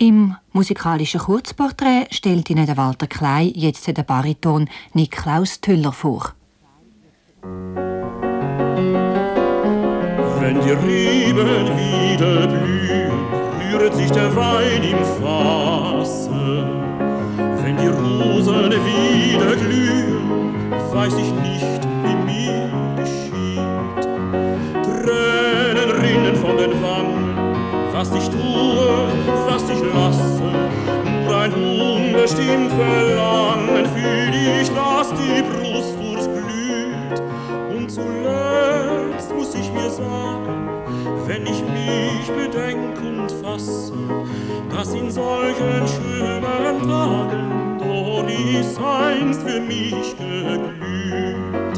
Im musikalischen Kurzporträt stellt Ihnen der Walter Klein jetzt den Bariton Niklaus Tüller vor. Wenn die Reben wieder blühen, rührt sich der Wein im Fasse. Wenn die Rosen wieder glühen, weiß ich nicht, wie mir geschieht. Tränen rinnen von den Wangen, was ich tue, was ich lasse. Nur ein unbestimmt Verlangen fühl ich, dass die Brust durchglüht. Und zuletzt muss ich mir sagen, wenn ich mich bedenk und fasse, dass in solchen schönen Tagen Doris einst für mich geglüht.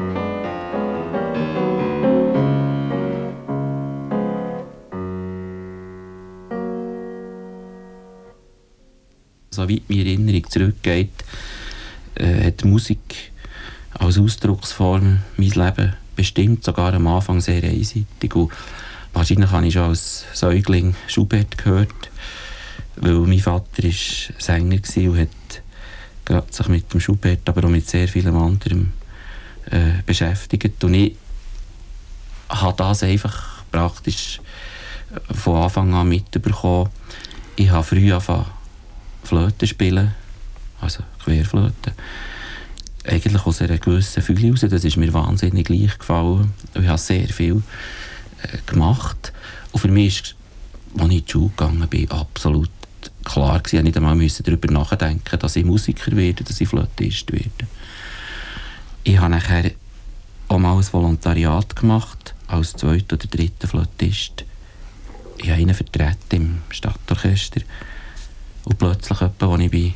So weit meine Erinnerung zurückgeht, hat die Musik als Ausdrucksform mein Leben bestimmt, sogar am Anfang sehr einseitig. Und wahrscheinlich habe ich schon als Säugling Schubert gehört, weil mein Vater war Sänger und hat gerade sich mit dem Schubert, aber auch mit sehr vielem anderem beschäftigt. Und ich habe das einfach praktisch von Anfang an mitbekommen. Ich habe früh angefangen Flöte spielen, also Querflöte. Eigentlich aus einer gewissen Fülle raus. Das ist mir wahnsinnig leicht gefallen. Ich habe sehr viel gemacht. Und für mich ist, als ich in die Schule gegangen bin, absolut klar gewesen. Ich musste nicht einmal darüber nachdenken, dass ich Musiker werde, dass ich Flötist werde. Ich habe nachher auch mal ein Volontariat gemacht, als zweiter oder dritter Flötist. Ich habe ihn vertreten im Stadtorchester. Und plötzlich, als ich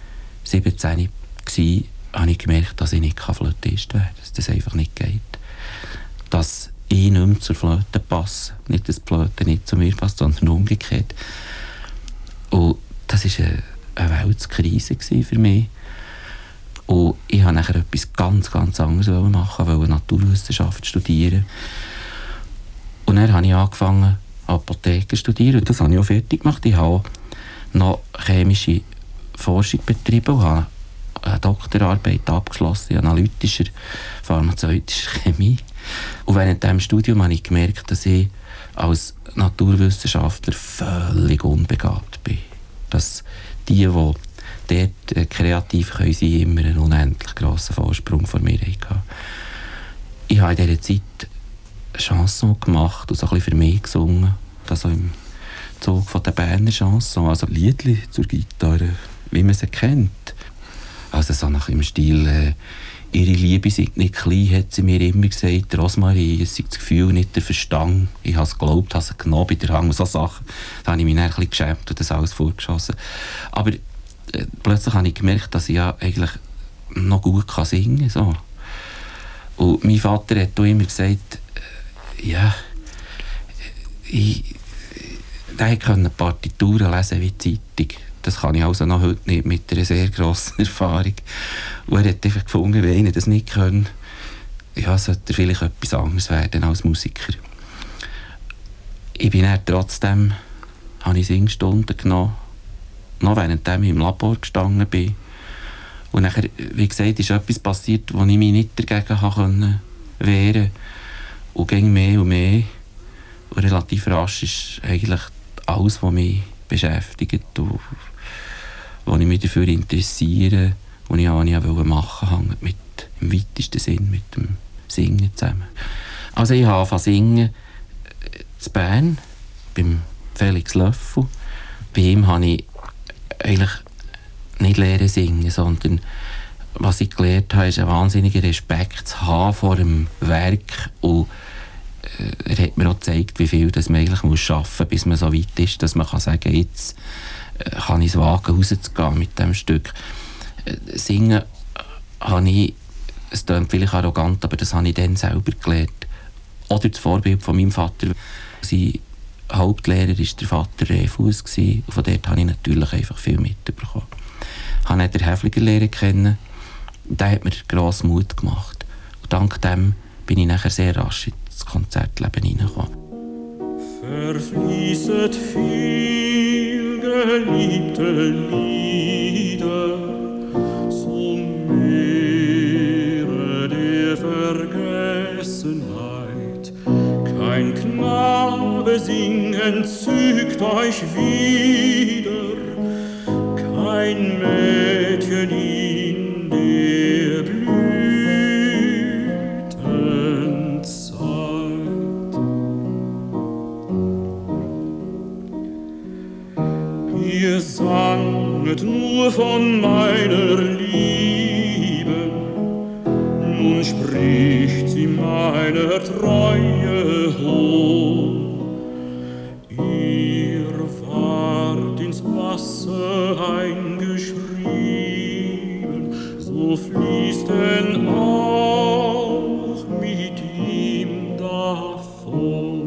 17 war, habe ich gemerkt, dass ich nicht Flötist werden kann, dass das einfach nicht geht. Dass ich nicht mehr zur Flöte passe. Nicht, dass die Flöte nicht zu mir passt, sondern umgekehrt. Und das war eine Weltkrise für mich. Und ich wollte nachher etwas ganz, ganz anderes machen, wollte Naturwissenschaft studieren. Und dann habe ich angefangen, Apotheke zu studieren. Und das habe ich auch fertig gemacht. Ich habe noch chemische Forschung betrieben und habe eine Doktorarbeit abgeschlossen in analytischer, pharmazeutischer Chemie. Und während diesem Studium habe ich gemerkt, dass ich als Naturwissenschaftler völlig unbegabt bin. Dass die dort kreativ sein können, immer einen unendlich grossen Vorsprung vor mir hatten. Ich habe in dieser Zeit Chanson gemacht und so ein bisschen für mich gesungen. Also im Zug von der Berner Chanson, also Liedli zur Gitarre, wie man sie kennt. Also so nach dem Stil, ihre Liebe sei nicht klein, hat sie mir immer gesagt, Rosmarie, es sei das Gefühl, nicht der Verstand. Ich habe es geglaubt, habe es genommen bei der Hand und so Sachen. Da habe ich mich dann ein bisschen geschämt und das alles vorgeschossen. Aber plötzlich habe ich gemerkt, dass ich ja eigentlich noch gut singen kann. So. Und mein Vater hat auch immer gesagt, ja, der konnte Partituren lesen wie die Zeitung. Das kann ich also noch heute nicht mit einer sehr grossen Erfahrung. Und er hat einfach gefunden, wenn einer das nicht kann, ja, sollte er vielleicht etwas anderes werden als Musiker. Ich bin dann trotzdem, habe ich Singstunden genommen, noch während ich im Labor gestanden bin. Und nachher, wie gesagt, ist etwas passiert, wo ich mich nicht dagegen wehren konnte. Und ging mehr und mehr. Und relativ rasch ist eigentlich alles, was mich beschäftigt und was ich mich dafür interessiere, was ich auch machen wollte, hängt im weitesten Sinn mit dem Singen zusammen. Also ich habe angefangen zu singen in Bern, beim Felix Löffel. Bei ihm habe ich eigentlich nicht lernen singen, sondern was ich gelernt habe, ist einen wahnsinnigen Respekt zu haben vor dem Werk. Und er hat mir auch gezeigt, wie viel das man eigentlich arbeiten muss, bis man so weit ist, dass man sagen kann, jetzt kann ich es wagen, rauszugehen mit diesem Stück. Singen habe ich, es klingt vielleicht arrogant, aber das habe ich dann selber gelernt. Oder das Vorbild von meinem Vater. Sein Hauptlehrer war der Vater Rehfuss und von dort habe ich natürlich einfach viel mitbekommen. Ich habe den Häfliger lernen kennen. Der hat mir grossen Mut gemacht. Und dank dem bin ich nachher sehr rasch ins Konzertleben hineingekommen. Verfließet viel geliebte Lieder zum Meere der Vergessenheit. Kein Knabe singen zügt euch wieder, kein Mädchen in der Blütenzeit. Ihr sanget nur von meiner Liebe, nun spricht sie meiner Treue hoch. Ihr ward ins Wasser eingeschrieben, so fließt denn auch mit ihm davon.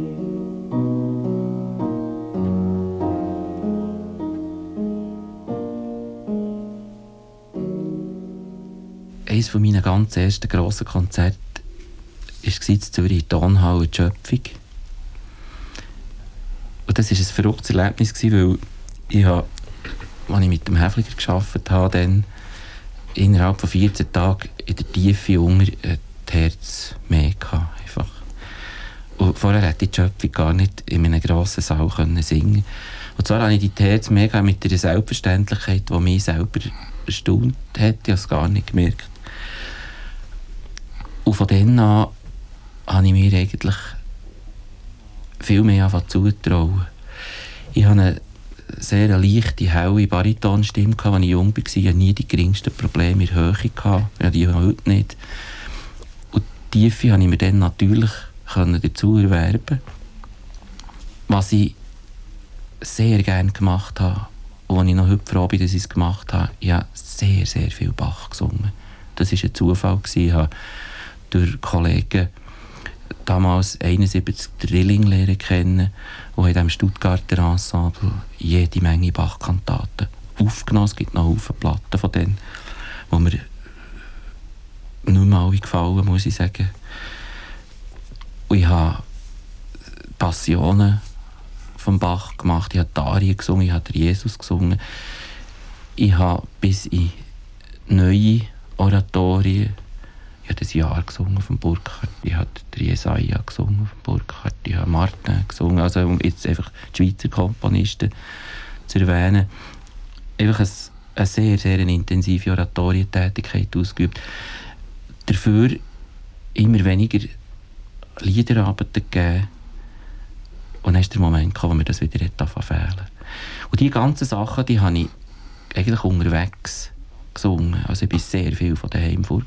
Eines von meinen ganz ersten grossen Konzerten war in Zürich in der Tonhalle die Schöpfung. Und das war ein verrücktes Erlebnis, weil ich, als ich mit dem Häfliger gearbeitet habe, dann innerhalb von 14 Tagen in der Tiefe unter das Herz mehr hatte. Einfach. Und vorher hätte ich die Schöpfung gar nicht in einem grossen Saal singen können. Und zwar habe ich die Herz mega mit einer Selbstverständlichkeit, die mich selber erstaunt hat. Ich habe es gar nicht gemerkt. Und von dann an habe ich mir eigentlich viel mehr zutrauen. Ich hatte eine sehr leichte, helle Baritonstimme, als ich jung war. Ich hatte nie die geringsten Probleme in der Höhe. Ja, die heute nicht. Und die Tiefe konnte ich mir dann natürlich dazu erwerben. Was ich sehr gerne gemacht habe, und wo ich noch heute froh bin, dass ich es gemacht habe, ich habe sehr, sehr viel Bach gesungen. Das war ein Zufall. Ich habe durch Kollegen damals 71 Drilling lernen kennen, die in diesem Stuttgarter Ensemble jede Menge Bach-Kantaten aufgenommen. Es gibt noch Haufen Platten von denen, die mir nicht mehr alle gefallen, muss ich sagen. Und ich habe Passionen vom Bach gemacht, ich habe die Arien gesungen, ich habe Jesus gesungen. Ich habe bis in neue Oratorien, ich habe das Jahr gesungen auf dem Burkhardt, ich habe den Jesaja gesungen auf dem Burkhardt, ich habe Martin gesungen, also um jetzt einfach die Schweizer Komponisten zu erwähnen. Einfach eine sehr, sehr intensive Oratorientätigkeit ausgeübt. Dafür immer weniger Liederarbeiten gegeben. Und dann ist der Moment gekommen, wo mir das wieder fehlen. Und die ganzen Sachen, die habe ich eigentlich unterwegs gesungen. Also ich war sehr viel von daheim fort.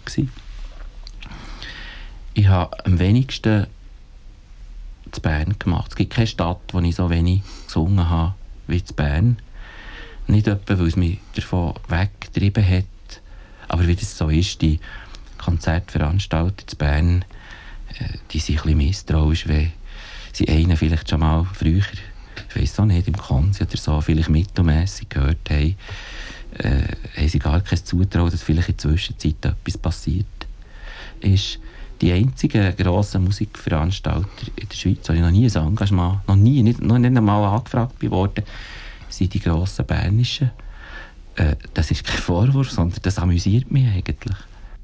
Ich habe am wenigsten in Bern gemacht. Es gibt keine Stadt, wo ich so wenig gesungen habe wie in Bern. Nicht etwa, weil es mich davon weggetrieben hat, aber wie das so ist, die Konzertveranstalter in Bern, die sind ein bisschen misstrauisch, wenn sie einen vielleicht schon mal früher, ich weiss auch nicht, im Konzi oder so, vielleicht mittelmässig gehört haben, haben sie gar kein Zutrauen, dass vielleicht in der Zwischenzeit etwas passiert ist. Die einzigen grossen Musikveranstalter in der Schweiz, wo ich noch nie ein Engagement, noch nicht einmal angefragt worden, sind die grossen bernischen. Das ist kein Vorwurf, sondern das amüsiert mich eigentlich.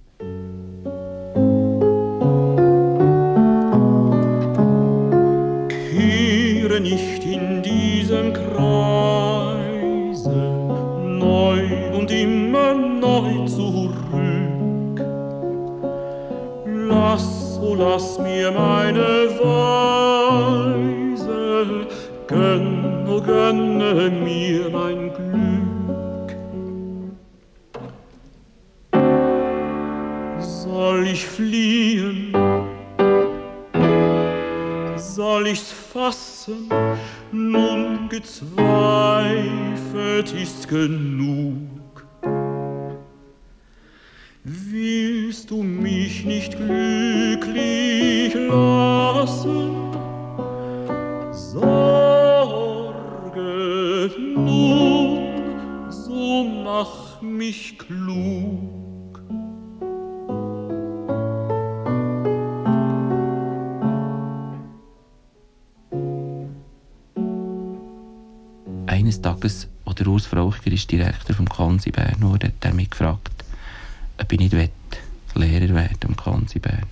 Kehre nicht in diesem Kreise neu und immer neu zurück. Lass mir meine Weise, gönne mir mein Glück. Soll ich fliehen? Soll ich's fassen? Nun gezweifelt ist genug. Willst du mich nicht glücklich lassen? Sorge nun, so mach mich klug. Eines Tages, der Urs Frauchiger ist Direktor vom Konsi Bern wurde, hat er mich gefragt, ob ich nicht Lehrer werden am Konsi Bern.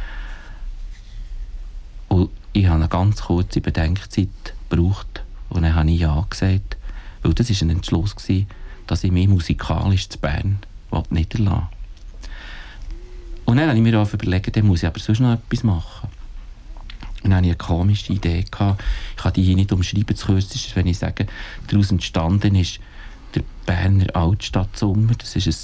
Und ich habe eine ganz kurze Bedenkzeit gebraucht und dann habe ich ja gesagt, weil das war ein Entschluss, dass ich mich musikalisch zu Bern niederlassen will. Und dann habe ich mir auch überlegt, dann muss ich aber sonst noch etwas machen. Und dann hatte ich eine komische Idee. Ich kann die hier nicht umschreiben, zu kurz ist, wenn ich sage, daraus entstanden ist der Berner Altstadtsommer. Das ist ein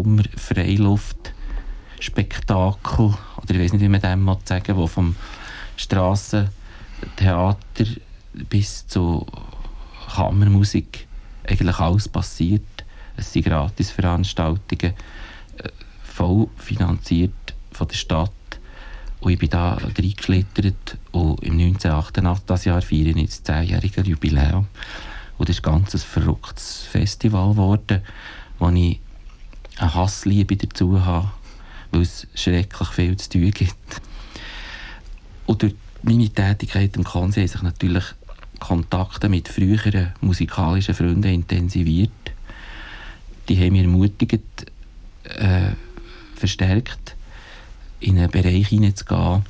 Sommer-Freiluft-Spektakel, oder ich weiß nicht, wie man dem sagen will, wo vom Strassentheater bis zu Kammermusik eigentlich alles passiert. Es sind Gratisveranstaltungen, voll finanziert von der Stadt. Und ich bin da reingeschlittert und im 1988, das Jahr, feiere ich das 10-jährige Jubiläum. Und das ist ganz ein verrücktes Festival geworden, wo ich eine Hassliebe dazu habe, weil es schrecklich viel zu tun gibt. Und durch meine Tätigkeit im Konsi haben sich natürlich Kontakte mit früheren musikalischen Freunden intensiviert. Die haben mich ermutigt, verstärkt in einen Bereich hineinzugehen,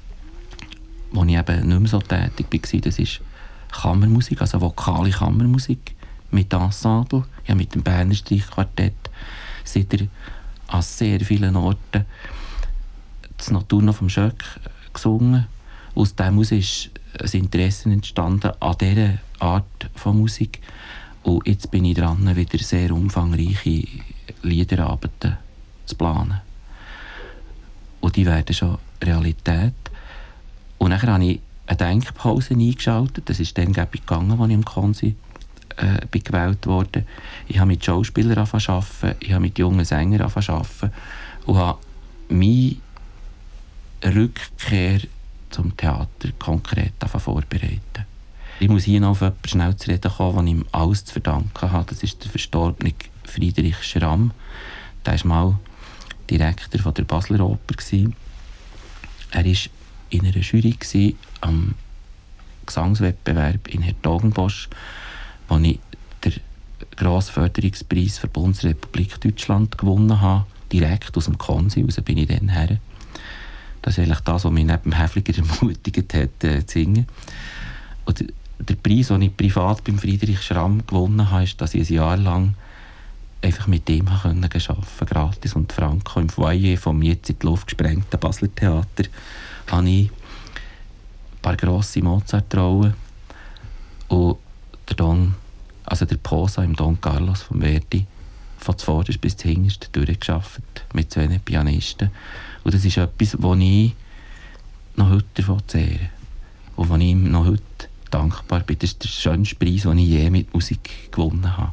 wo ich eben nicht mehr so tätig war. Das ist Kammermusik, also vokale Kammermusik mit Ensemble. Ich habe mit dem Berner Streichquartett seitdem an sehr vielen Orten das Notturno vom Schöck gesungen. Aus dem heraus ist ein Interesse entstanden an dieser Art von Musik. Und jetzt bin ich dran, wieder sehr umfangreiche Liederabende zu planen. Und die werden schon Realität. Und dann habe ich eine Denkpause eingeschaltet. Das ist dann gegangen, als ich im Konsi bin gewählt wurde. Ich habe mit Schauspielern angefangen, ich habe mit jungen Sängern angefangen und habe meine Rückkehr zum Theater konkret vorbereiten. Ich muss hier noch auf jemanden schnell zu reden kommen, der ihm alles zu verdanken hat. Das ist der verstorbene Friedrich Schramm. Der war mal Direktor der Basler Oper. Er war in einer Jury am Gesangswettbewerb in Hertogenbosch, wo ich den Grossförderungspreis für die Bundesrepublik Deutschland gewonnen habe. Direkt aus dem Konsi, raus bin ich dann her. Das ist eigentlich das, was mich neben dem Häfliger ermutigt hat, zu singen. Und der Preis, den ich privat beim Friedrich Schramm gewonnen habe, ist, dass ich ein Jahr lang einfach mit ihm arbeiten konnte, gratis und franko. Im Foyer vom jetzt in die Luft gesprengten Basler Theater habe ich ein paar grosse Mozart-Rollen und der Posa im Don Carlos von Verdi von zuvorderst bis zuhinterst durchgearbeitet mit 2 Pianisten. Und das ist etwas, wo ich noch heute davon zehre und wo ich ihm noch heute dankbar bin. Das ist der schönste Preis, den ich je mit Musik gewonnen habe.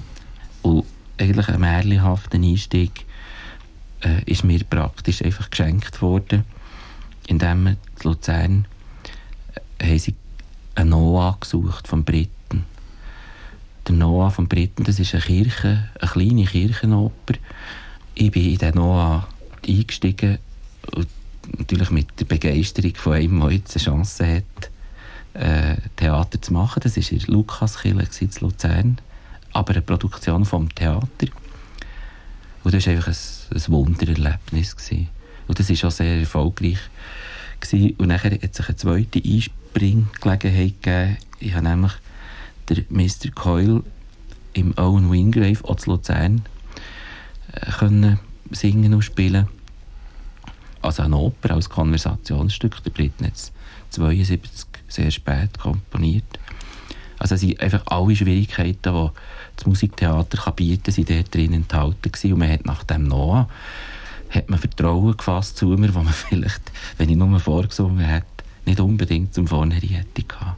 Und eigentlich ein märchenhafter Einstieg ist mir praktisch einfach geschenkt worden, indem wir in Luzern haben sie einen Noah gesucht von Britten. Der Noah von Britten, das ist eine kleine Kirchenoper. Ich bin in den Noah eingestiegen und natürlich mit der Begeisterung von einem, der jetzt eine Chance hat, Theater zu machen. Das war in der Lukaskirche in Luzern, aber eine Produktion vom Theater. Und das war einfach ein Wundererlebnis. Und das war auch sehr erfolgreich. Und nachher hat sich eine zweite Einspringgelegenheit gegeben. Ich habe nämlich den Mr. Coyle im Owen Wingrave, auch zu Luzern, können singen und spielen. Also eine Oper als Konversationsstück. Der Briten hat es 1972 sehr spät komponiert. Also es sind einfach alle Schwierigkeiten, die das Musiktheater bieten kann, sind dort drin enthalten gewesen. Und man hat nach dem Noah Vertrauen gefasst zu mir, das man vielleicht, wenn ich nur vorgesungen hätte, nicht unbedingt zum Vornherein hätte gehabt.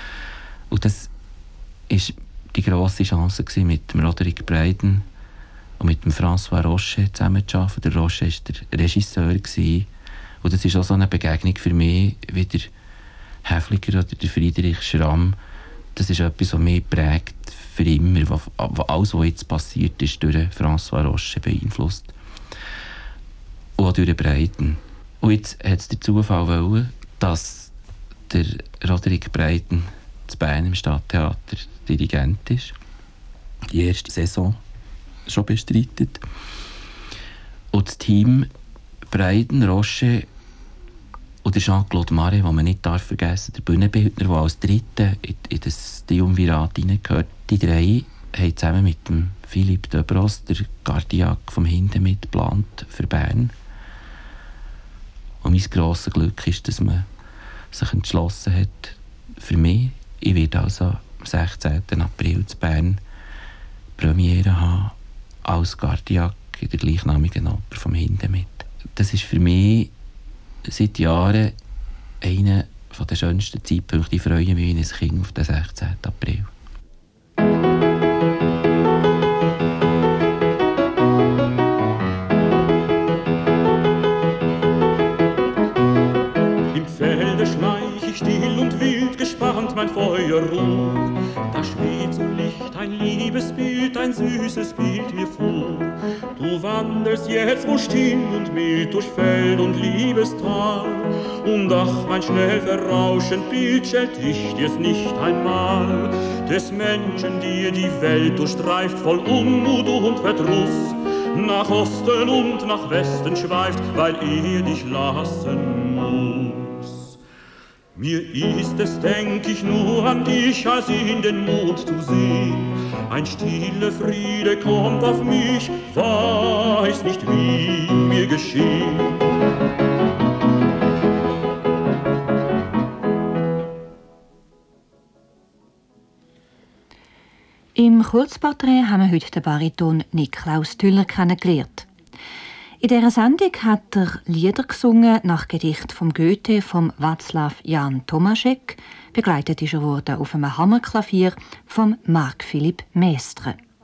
Und das war die grosse Chance gewesen, mit dem Roderick Breiden und mit dem François Rocher zusammenzuarbeiten. Der Rocher war der Regisseur gewesen. Und das ist auch so eine Begegnung für mich, wie der Häfliger oder der Friedrich Schramm. Das ist etwas, was mich prägt für immer, was alles, was jetzt passiert ist, durch François Rocher beeinflusst. Und auch durch Breiden. Und jetzt hat es der Zufall wollen, dass der Roderick Breiden zu Bern im Stadttheater Dirigent ist. die erste Saison schon bestreitet. Und das Team Breiden, Rocher und Jean-Claude Marais, den man nicht vergessen darf, der Bühnenbildner, der als Dritter in das Triumvirat hineingehört. Die drei haben zusammen mit dem Philippe Debros, der Gardiak vom Hindemith, geplant für Bern. Und mein grosses Glück ist, dass man sich entschlossen hat, für mich, ich werde also am 16. April zu Bern Premiere haben als Gardiak in der gleichnamigen Oper vom Hindemith. Das ist für mich seit Jahren einer der schönsten Zeitpunkte. Ich freue mich wie ein Kind auf den 16. April. Im Felde schleich ich still und wild, gespannt mein Feuer ruht. Da schwebt zum Licht ein Liebesbild, ein süßes Bild mir vor. Du wandelst jetzt wohl still und mild durch Feld und Liebestal. Und ach, mein schnell verrauschend Bild schält ich dir's nicht einmal. Des Menschen, die die Welt durchstreift, voll Unmut und Verdruss, nach Osten und nach Westen schweift, weil dich lassen muss. Mir ist es, denk ich, nur an dich, als in den Mond zu sehen. Ein stiller Friede kommt auf mich, weiß nicht, wie mir geschehen. Im Kurzporträt haben wir heute den Bariton Niklaus Tüller kennengelernt. In dieser Sendung hat er Lieder gesungen nach Gedicht vom Goethe vom Václav Jan Tomášek. Begleitet ist er worden auf einem Hammerklavier vom Marc Philipp Mestre.